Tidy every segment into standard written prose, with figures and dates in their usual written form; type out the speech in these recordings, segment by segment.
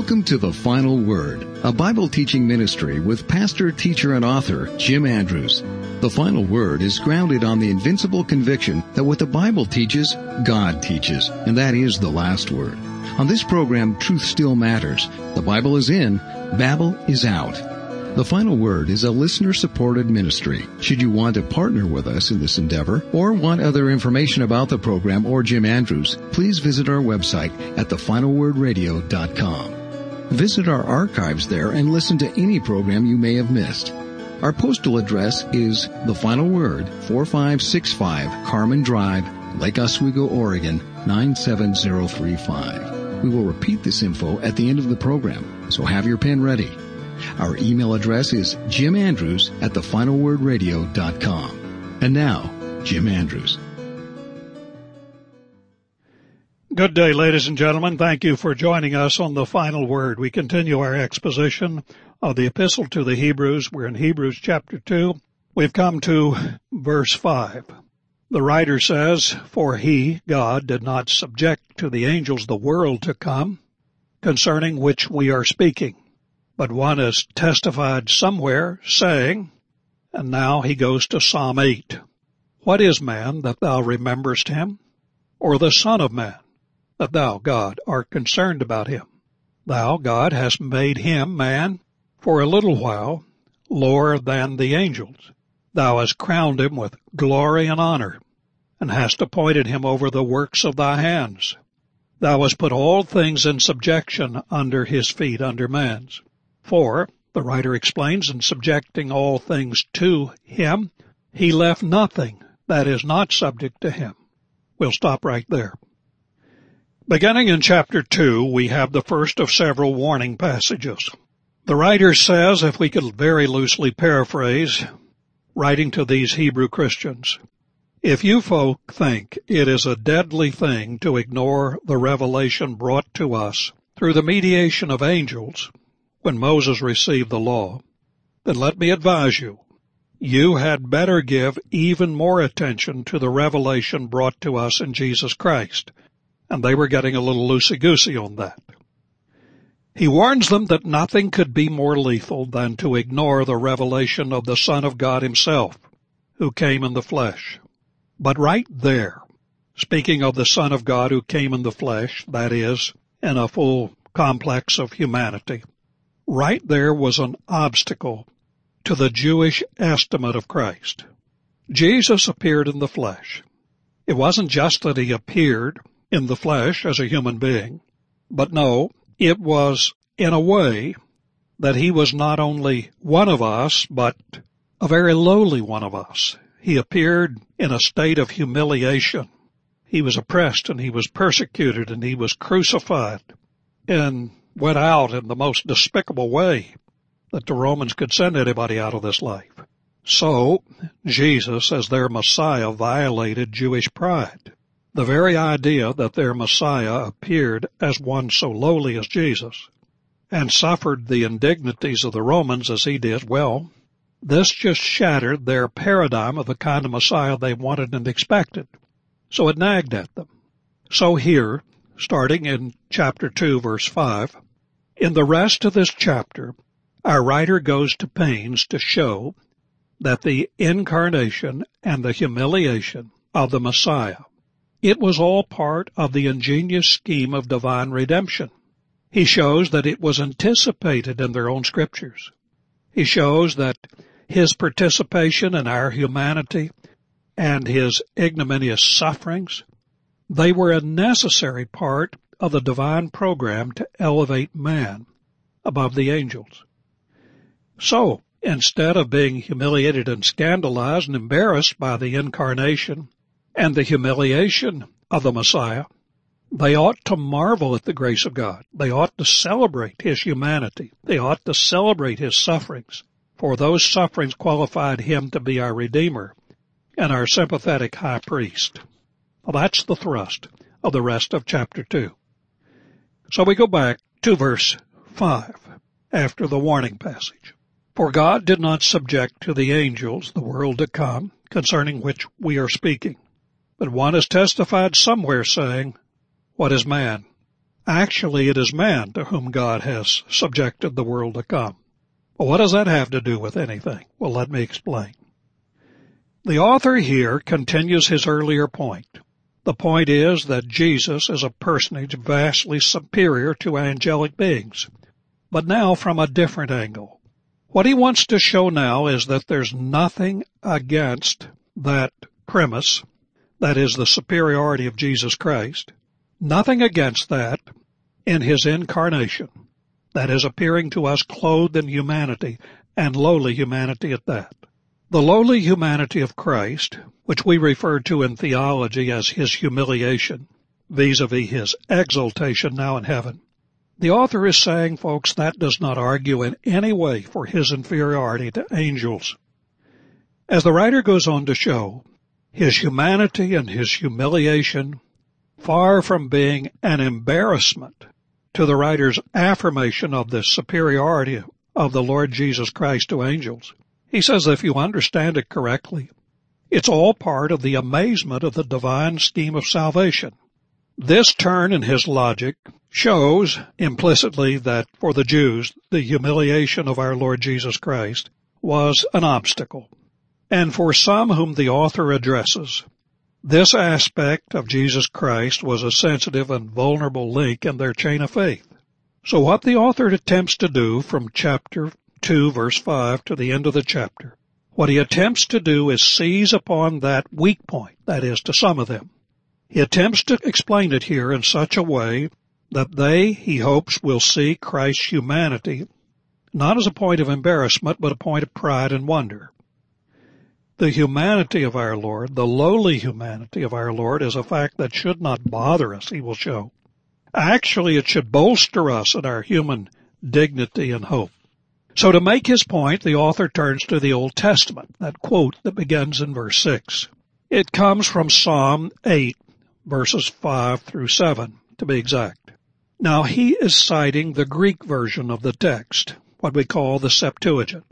Welcome to The Final Word, a Bible teaching ministry with pastor, teacher, and author Jim Andrews. The Final Word is grounded on the invincible conviction that what the Bible teaches, God teaches, and that is the last word. On this program, truth still matters. The Bible is in, Babel is out. The Final Word is a listener-supported ministry. Should you want to partner with us in this endeavor or want other information about the program or Jim Andrews, please visit our website at thefinalwordradio.com. Visit our archives there and listen to any program you may have missed. Our postal address is The Final Word, 4565 Carmen Drive, Lake Oswego, Oregon, 97035. We will repeat this info at the end of the program, so have your pen ready. Our email address is jimandrews@thefinalwordradio.com. And now, Jim Andrews. Good day, ladies and gentlemen. Thank you for joining us on The Final Word. We continue our exposition of the Epistle to the Hebrews. We're in Hebrews chapter 2. We've come to verse 5. The writer says, "For he, God, did not subject to the angels the world to come, concerning which we are speaking. But one is testified somewhere, saying," and now he goes to Psalm 8, "What is man that thou rememberest him? Or the son of man, that thou, God, art concerned about him? Thou, God, hast made him, man, for a little while, lower than the angels. Thou hast crowned him with glory and honor, and hast appointed him over the works of thy hands. Thou hast put all things in subjection under his feet, under man's. For," the writer explains, "in subjecting all things to him, he left nothing that is not subject to him." We'll stop right there. Beginning in chapter 2, we have the first of several warning passages. The writer says, if we could very loosely paraphrase, writing to these Hebrew Christians, "If you folk think it is a deadly thing to ignore the revelation brought to us through the mediation of angels, when Moses received the law, then let me advise you, you had better give even more attention to the revelation brought to us in Jesus Christ." And they were getting a little loosey-goosey on that. He warns them that nothing could be more lethal than to ignore the revelation of the Son of God himself, who came in the flesh. But right there, speaking of the Son of God who came in the flesh, that is, in a full complex of humanity, right there was an obstacle to the Jewish estimate of Christ. Jesus appeared in the flesh. It wasn't just that he appeared in the flesh as a human being, but no, it was in a way that he was not only one of us, but a very lowly one of us. He appeared in a state of humiliation. He was oppressed and he was persecuted and he was crucified and went out in the most despicable way that the Romans could send anybody out of this life. So, Jesus, as their Messiah, violated Jewish pride. The very idea that their Messiah appeared as one so lowly as Jesus and suffered the indignities of the Romans as he did, well, this just shattered their paradigm of the kind of Messiah they wanted and expected. So it nagged at them. So here, starting in chapter 2, verse 5, in the rest of this chapter, our writer goes to pains to show that the incarnation and the humiliation of the Messiah, it was all part of the ingenious scheme of divine redemption. He shows that it was anticipated in their own scriptures. He shows that his participation in our humanity and his ignominious sufferings, they were a necessary part of the divine program to elevate man above the angels. So, instead of being humiliated and scandalized and embarrassed by the incarnation and the humiliation of the Messiah, they ought to marvel at the grace of God. They ought to celebrate his humanity. They ought to celebrate his sufferings, for those sufferings qualified him to be our Redeemer and our sympathetic high priest. Well, that's the thrust of the rest of chapter 2. So we go back to verse 5 after the warning passage. "For God did not subject to the angels the world to come, concerning which we are speaking. But one has testified somewhere, saying, What is man? Actually, it is man to whom God has subjected the world to come. Well, what does that have to do with anything? Well, let me explain. The author here continues his earlier point. The point is that Jesus is a personage vastly superior to angelic beings, but now from a different angle. What he wants to show now is that there's nothing against that premise, that is the superiority of Jesus Christ, nothing against that in his incarnation, that is appearing to us clothed in humanity, and lowly humanity at that. The lowly humanity of Christ, which we refer to in theology as his humiliation, vis-a-vis his exaltation now in heaven. The author is saying, folks, that does not argue in any way for his inferiority to angels. As the writer goes on to show, his humanity and his humiliation, far from being an embarrassment to the writer's affirmation of the superiority of the Lord Jesus Christ to angels. He says if you understand it correctly, it's all part of the amazement of the divine scheme of salvation. This turn in his logic shows implicitly that for the Jews, the humiliation of our Lord Jesus Christ was an obstacle. And for some whom the author addresses, this aspect of Jesus Christ was a sensitive and vulnerable link in their chain of faith. So what the author attempts to do from chapter 2, verse 5 to the end of the chapter, what he attempts to do is seize upon that weak point, that is, to some of them. He attempts to explain it here in such a way that they, he hopes, will see Christ's humanity not as a point of embarrassment, but a point of pride and wonder. The humanity of our Lord, the lowly humanity of our Lord, is a fact that should not bother us, he will show. Actually, it should bolster us in our human dignity and hope. So to make his point, the author turns to the Old Testament, that quote that begins in verse 6. It comes from Psalm 8, verses 5 through 7, to be exact. Now, he is citing the Greek version of the text, what we call the Septuagint.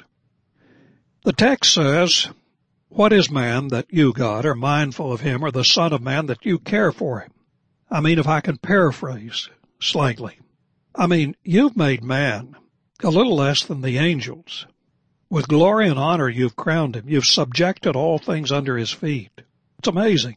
The text says, "What is man that you, God, are mindful of him, or the Son of Man that you care for him?" I mean, if I can paraphrase slightly. I mean, you've made man a little less than the angels. With glory and honor you've crowned him. You've subjected all things under his feet. It's amazing.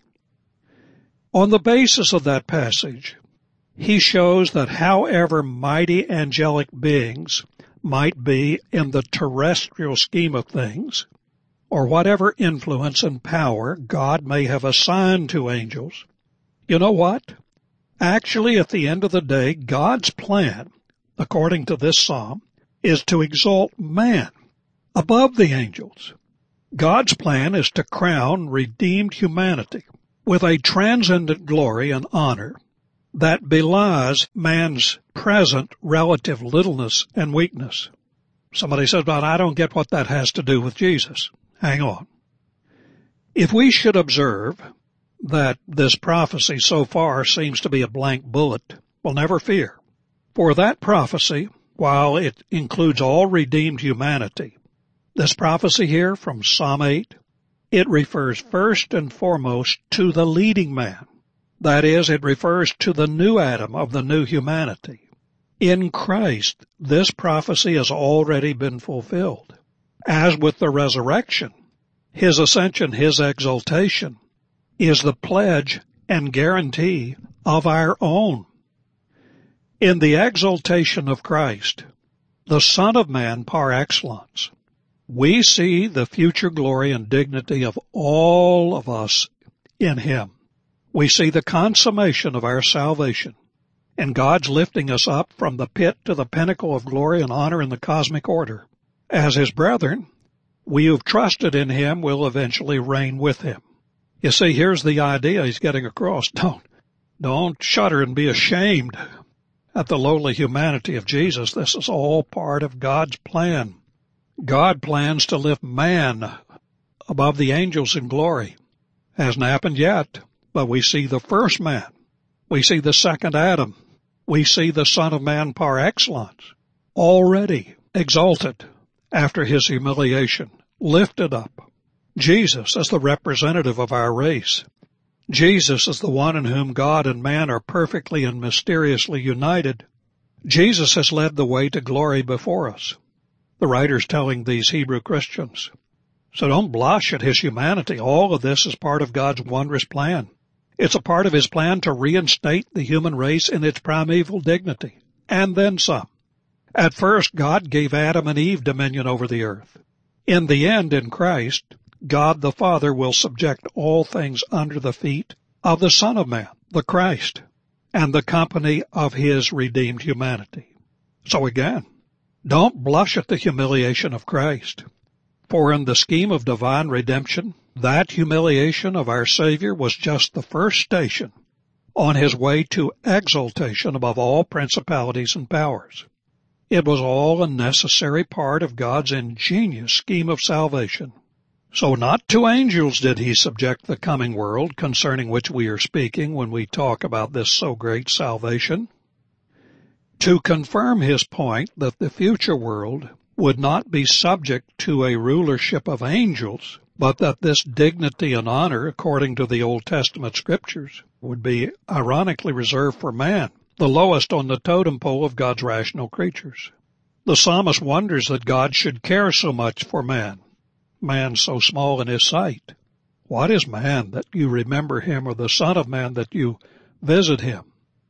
On the basis of that passage, he shows that however mighty angelic beings might be in the terrestrial scheme of things, or whatever influence and power God may have assigned to angels, you know what? Actually, at the end of the day, God's plan, according to this psalm, is to exalt man above the angels. God's plan is to crown redeemed humanity with a transcendent glory and honor that belies man's present relative littleness and weakness. Somebody says, "But I don't get what that has to do with Jesus." Hang on. If we should observe that this prophecy so far seems to be a blank bullet, well, never fear. For that prophecy, while it includes all redeemed humanity, this prophecy here from Psalm 8, it refers first and foremost to the leading man. That is, it refers to the new Adam of the new humanity. In Christ, this prophecy has already been fulfilled. As with the resurrection, his ascension, his exaltation, is the pledge and guarantee of our own. In the exaltation of Christ, the Son of Man par excellence, we see the future glory and dignity of all of us in him. We see the consummation of our salvation, and God's lifting us up from the pit to the pinnacle of glory and honor in the cosmic order. As his brethren, we who've trusted in him will eventually reign with him. You see, here's the idea he's getting across. Don't shudder and be ashamed at the lowly humanity of Jesus. This is all part of God's plan. God plans to lift man above the angels in glory. Hasn't happened yet, but we see the first man. We see the second Adam. We see the Son of Man par excellence already exalted after his humiliation, lifted up. Jesus as the representative of our race, Jesus is the one in whom God and man are perfectly and mysteriously united. Jesus has led the way to glory before us. The writer's telling these Hebrew Christians. So don't blush at his humanity. All of this is part of God's wondrous plan. It's a part of his plan to reinstate the human race in its primeval dignity, and then some. At first, God gave Adam and Eve dominion over the earth. In the end, in Christ, God the Father will subject all things under the feet of the Son of Man, the Christ, and the company of his redeemed humanity. So again, don't blush at the humiliation of Christ. For in the scheme of divine redemption, that humiliation of our Savior was just the first station on his way to exaltation above all principalities and powers. It was all a necessary part of God's ingenious scheme of salvation. So not to angels did he subject the coming world concerning which we are speaking when we talk about this so great salvation. To confirm his point that the future world would not be subject to a rulership of angels, but that this dignity and honor, according to the Old Testament scriptures, would be ironically reserved for man, the lowest on the totem pole of God's rational creatures. The psalmist wonders that God should care so much for man. Man so small in his sight. What is man that you remember him, or the Son of Man that you visit him?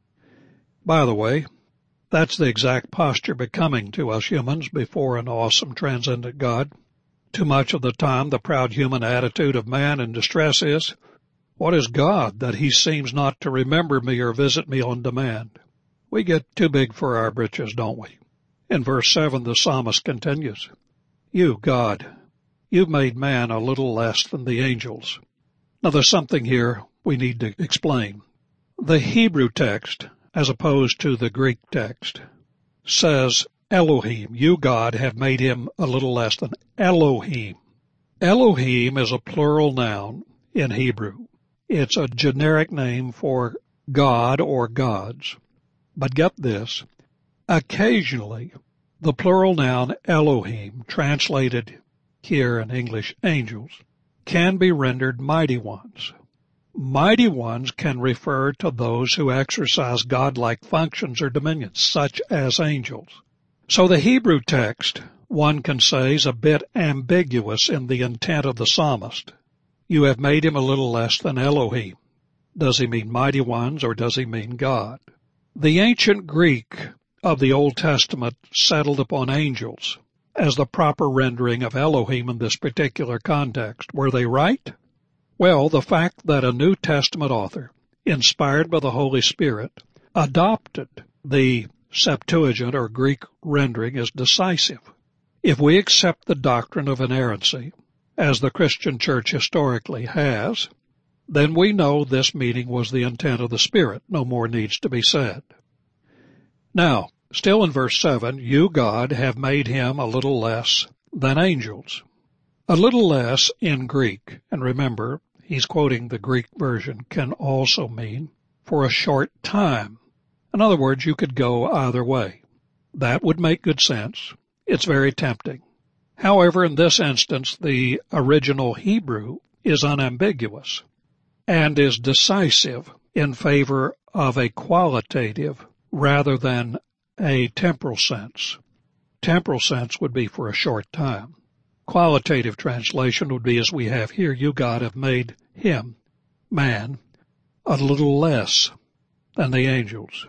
By the way, that's the exact posture becoming to us humans before an awesome transcendent God. Too much of the time the proud human attitude of man in distress is, what is God that he seems not to remember me or visit me on demand? We get too big for our britches, don't we? In verse 7 the psalmist continues, You, God, you've made man a little less than the angels. Now there's something here we need to explain. The Hebrew text, as opposed to the Greek text, says Elohim. You, God, have made him a little less than Elohim. Elohim is a plural noun in Hebrew. It's a generic name for God or gods. But get this, occasionally the plural noun Elohim, translated here in English angels, can be rendered mighty ones. Mighty ones can refer to those who exercise godlike functions or dominions, such as angels. So the Hebrew text, one can say, is a bit ambiguous in the intent of the psalmist. You have made him a little less than Elohim. Does he mean mighty ones, or does he mean God? The ancient Greek of the Old Testament settled upon angels as the proper rendering of Elohim in this particular context. Were they right? Well, the fact that a New Testament author, inspired by the Holy Spirit, adopted the Septuagint or Greek rendering is decisive. If we accept the doctrine of inerrancy, as the Christian church historically has, then we know this meaning was the intent of the Spirit. No more needs to be said. Now, still in verse 7, you, God, have made him a little less than angels. A little less in Greek, and remember, he's quoting the Greek version, can also mean for a short time. In other words, you could go either way. That would make good sense. It's very tempting. However, in this instance, the original Hebrew is unambiguous and is decisive in favor of a qualitative rather than a temporal sense. Temporal sense would be for a short time. Qualitative translation would be as we have here, you, God, have made him, man, a little less than the angels.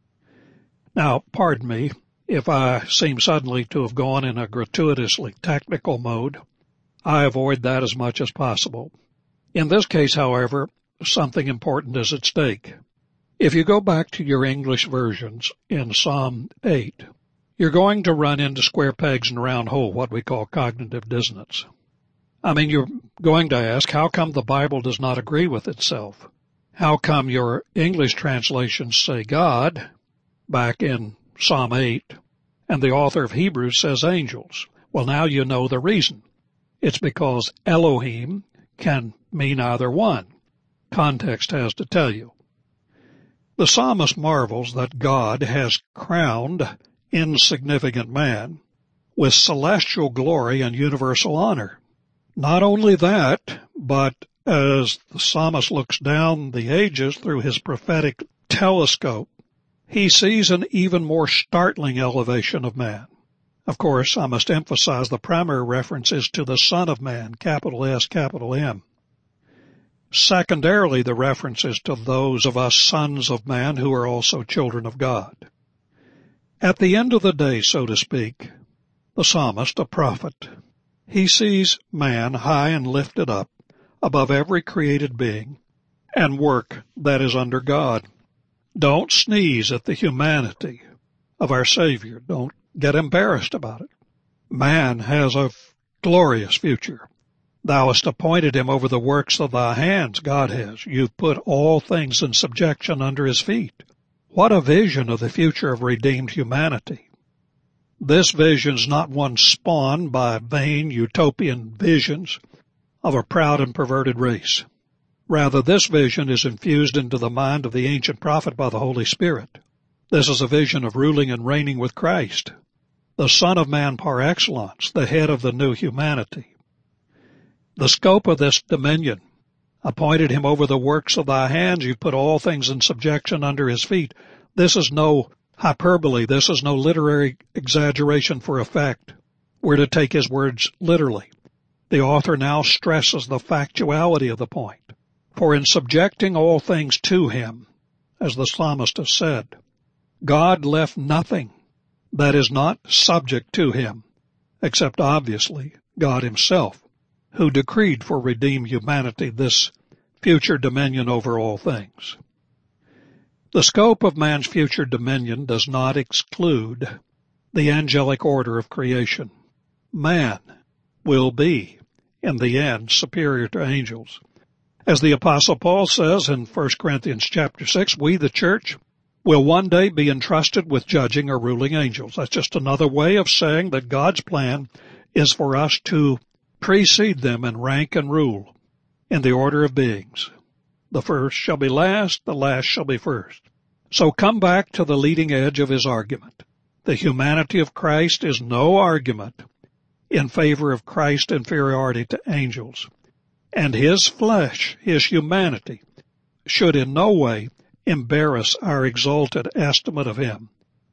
Now, pardon me if I seem suddenly to have gone in a gratuitously technical mode. I avoid that as much as possible. In this case, however, something important is at stake. If you go back to your English versions in Psalm 8, you're going to run into square pegs in a round hole, what we call cognitive dissonance. I mean, you're going to ask, how come the Bible does not agree with itself? How come your English translations say God back in Psalm 8, and the author of Hebrews says angels? Well, now you know the reason. It's because Elohim can mean either one. Context has to tell you. The psalmist marvels that God has crowned insignificant man with celestial glory and universal honor. Not only that, but as the psalmist looks down the ages through his prophetic telescope, he sees an even more startling elevation of man. Of course, I must emphasize the primary reference is to the Son of Man, capital S, capital M. Secondarily, the reference is to those of us sons of man who are also children of God. At the end of the day, so to speak, the psalmist, a prophet, he sees man high and lifted up above every created being and work that is under God. Don't sneeze at the humanity of our Savior. Don't get embarrassed about it. Man has a glorious future. Thou hast appointed him over the works of thy hands, God has. You've put all things in subjection under his feet. What a vision of the future of redeemed humanity. This vision's not one spawned by vain utopian visions of a proud and perverted race. Rather, this vision is infused into the mind of the ancient prophet by the Holy Spirit. This is a vision of ruling and reigning with Christ, the Son of Man par excellence, the head of the new humanity. The scope of this dominion, appointed him over the works of thy hands, you put all things in subjection under his feet. This is no hyperbole. This is no literary exaggeration for effect. We're to take his words literally. The author now stresses the factuality of the point. For in subjecting all things to him, as the psalmist has said, God left nothing that is not subject to him, except obviously God himself, who decreed for redeemed humanity this future dominion over all things. The scope of man's future dominion does not exclude the angelic order of creation. Man will be, in the end, superior to angels. As the Apostle Paul says in 1 Corinthians chapter 6, we, the church, will one day be entrusted with judging or ruling angels. That's just another way of saying that God's plan is for us to precede them in rank and rule in the order of beings. The first shall be last, the last shall be first. So come back to the leading edge of his argument. The humanity of Christ is no argument in favor of Christ's inferiority to angels. And his flesh, his humanity, should in no way embarrass our exalted estimate of him.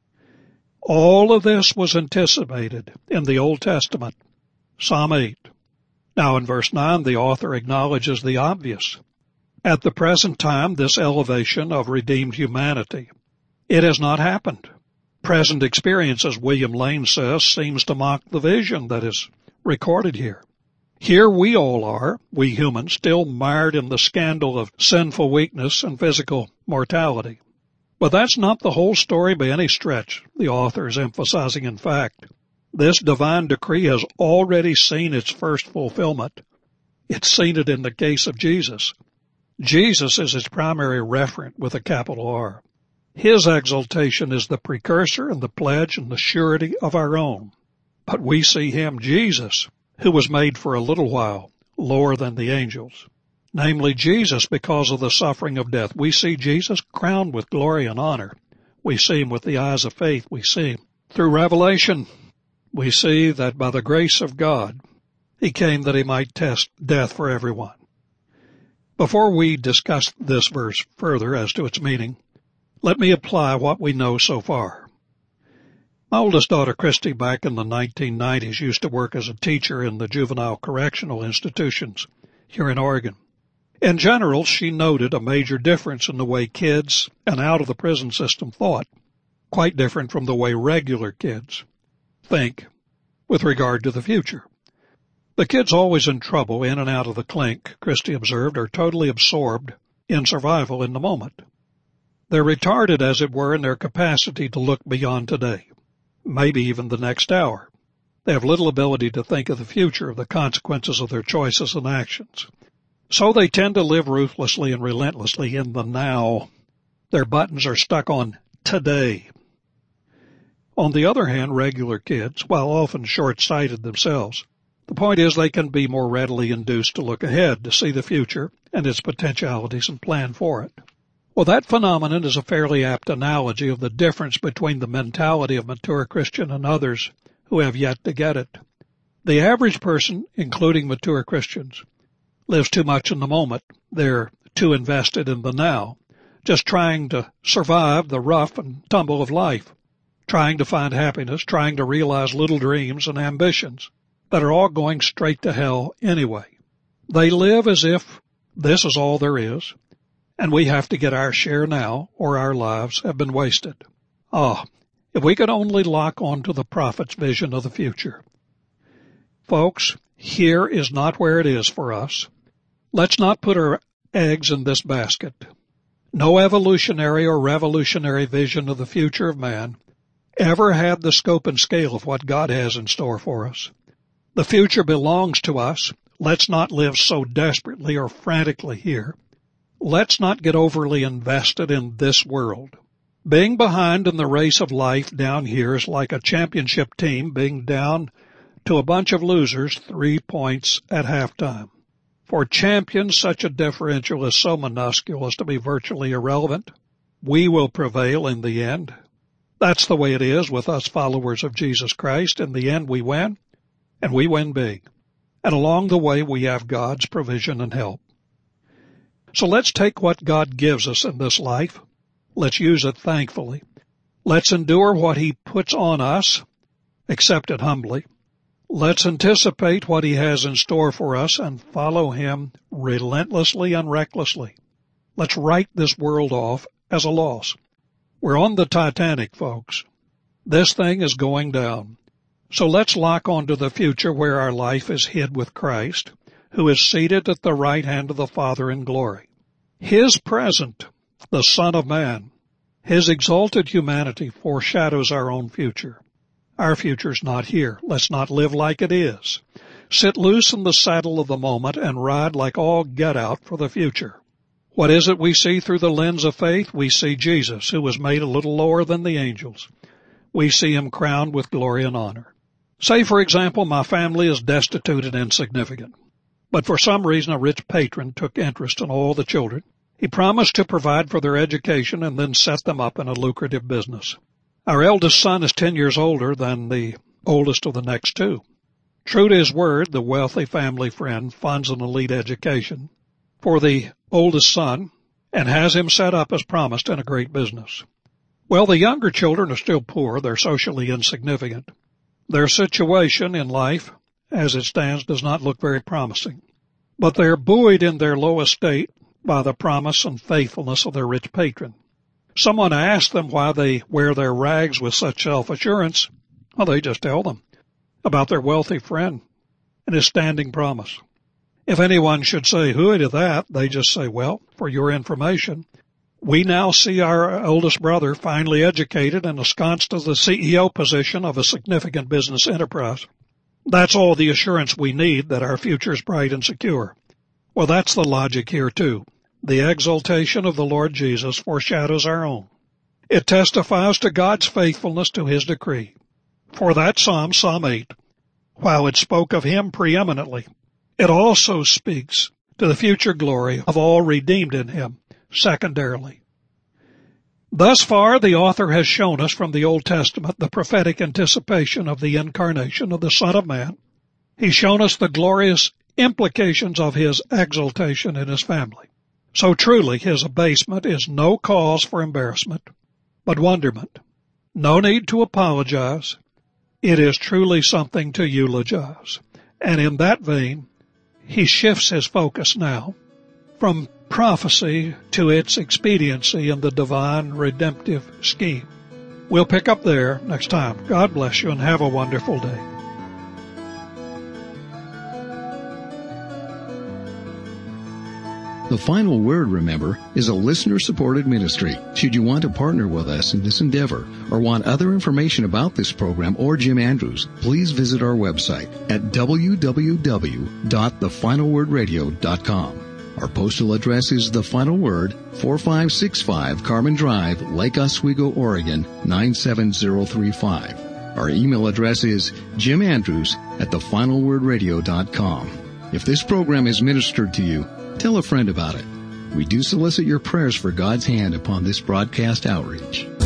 All of this was anticipated in the Old Testament. Psalm 8. Now in verse 9, the author acknowledges the obvious. At the present time, this elevation of redeemed humanity, it has not happened. Present experience, as William Lane says, seems to mock the vision that is recorded here. Here we all are, we humans, still mired in the scandal of sinful weakness and physical mortality. But that's not the whole story by any stretch, the author is emphasizing. In fact, this divine decree has already seen its first fulfillment. It's seen it in the case of Jesus. Jesus is its primary referent with a capital R. His exaltation is the precursor and the pledge and the surety of our own. But we see him, Jesus, who was made for a little while lower than the angels. Namely, Jesus, because of the suffering of death. We see Jesus crowned with glory and honor. We see him with the eyes of faith. We see him through revelation. We see that by the grace of God, he came that he might test death for everyone. Before we discuss this verse further as to its meaning, let me apply what we know so far. My oldest daughter, Christy, back in the 1990s, used to work as a teacher in the juvenile correctional institutions here in Oregon. In general, she noted a major difference in the way kids and out of the prison system thought, quite different from the way regular kids think with regard to the future. The kids always in trouble, in and out of the clink, Christy observed, are totally absorbed in survival in the moment. They're retarded, as it were, in their capacity to look beyond today, maybe even the next hour. They have little ability to think of the future, of the consequences of their choices and actions. So they tend to live ruthlessly and relentlessly in the now. Their buttons are stuck on today. On the other hand, regular kids, while often short-sighted themselves, the point is they can be more readily induced to look ahead, to see the future and its potentialities and plan for it. Well, that phenomenon is a fairly apt analogy of the difference between the mentality of mature Christian and others who have yet to get it. The average person, including mature Christians, lives too much in the moment. They're too invested in the now, just trying to survive the rough and tumble of life, trying to find happiness, trying to realize little dreams and ambitions that are all going straight to hell anyway. They live as if this is all there is, and we have to get our share now, or our lives have been wasted. If we could only lock on to the prophet's vision of the future. Folks, here is not where it is for us. Let's not put our eggs in this basket. No evolutionary or revolutionary vision of the future of man ever had the scope and scale of what God has in store for us. The future belongs to us. Let's not live so desperately or frantically here. Let's not get overly invested in this world. Being behind in the race of life down here is like a championship team being down to a bunch of losers 3 points at halftime. For champions, such a differential is so minuscule as to be virtually irrelevant. We will prevail in the end. That's the way it is with us followers of Jesus Christ. In the end, we win, and we win big. And along the way, we have God's provision and help. So let's take what God gives us in this life. Let's use it thankfully. Let's endure what He puts on us, accept it humbly. Let's anticipate what He has in store for us and follow Him relentlessly and recklessly. Let's write this world off as a loss. We're on the Titanic, folks. This thing is going down. So let's lock onto the future where our life is hid with Christ, who is seated at the right hand of the Father in glory. His present, the Son of Man, His exalted humanity foreshadows our own future. Our future's not here. Let's not live like it is. Sit loose in the saddle of the moment and ride like all get out for the future. What is it we see through the lens of faith? We see Jesus, who was made a little lower than the angels. We see Him crowned with glory and honor. Say, for example, my family is destitute and insignificant. But for some reason, a rich patron took interest in all the children. He promised to provide for their education and then set them up in a lucrative business. Our eldest son is 10 years older than the oldest of the next two. True to his word, the wealthy family friend funds an elite education for the oldest son and has him set up as promised in a great business. Well, the younger children are still poor. They're socially insignificant. Their situation in life, as it stands, does not look very promising. But they're buoyed in their low estate by the promise and faithfulness of their rich patron. Someone asked them why they wear their rags with such self-assurance. Well, they just tell them about their wealthy friend and his standing promise. If anyone should say, "Who to that?" they just say, "Well, for your information, we now see our oldest brother finally educated and ensconced as the CEO position of a significant business enterprise. That's all the assurance we need that our future is bright and secure." Well, that's the logic here, too. The exaltation of the Lord Jesus foreshadows our own. It testifies to God's faithfulness to His decree. For that Psalm 8, while it spoke of Him preeminently, it also speaks to the future glory of all redeemed in Him, secondarily. Thus far, the author has shown us from the Old Testament the prophetic anticipation of the incarnation of the Son of Man. He's shown us the glorious implications of His exaltation in His family. So truly, His abasement is no cause for embarrassment, but wonderment. No need to apologize. It is truly something to eulogize. And in that vein, He shifts His focus now from prophecy to its expediency in the divine redemptive scheme. We'll pick up there next time. God bless you and have a wonderful day. The Final Word, remember, is a listener-supported ministry. Should you want to partner with us in this endeavor or want other information about this program or Jim Andrews, please visit our website at www.thefinalwordradio.com. Our postal address is The Final Word, 4565 Carmen Drive, Lake Oswego, Oregon, 97035. Our email address is jimandrews@thefinalwordradio.com. If this program is ministered to you, tell a friend about it. We do solicit your prayers for God's hand upon this broadcast outreach.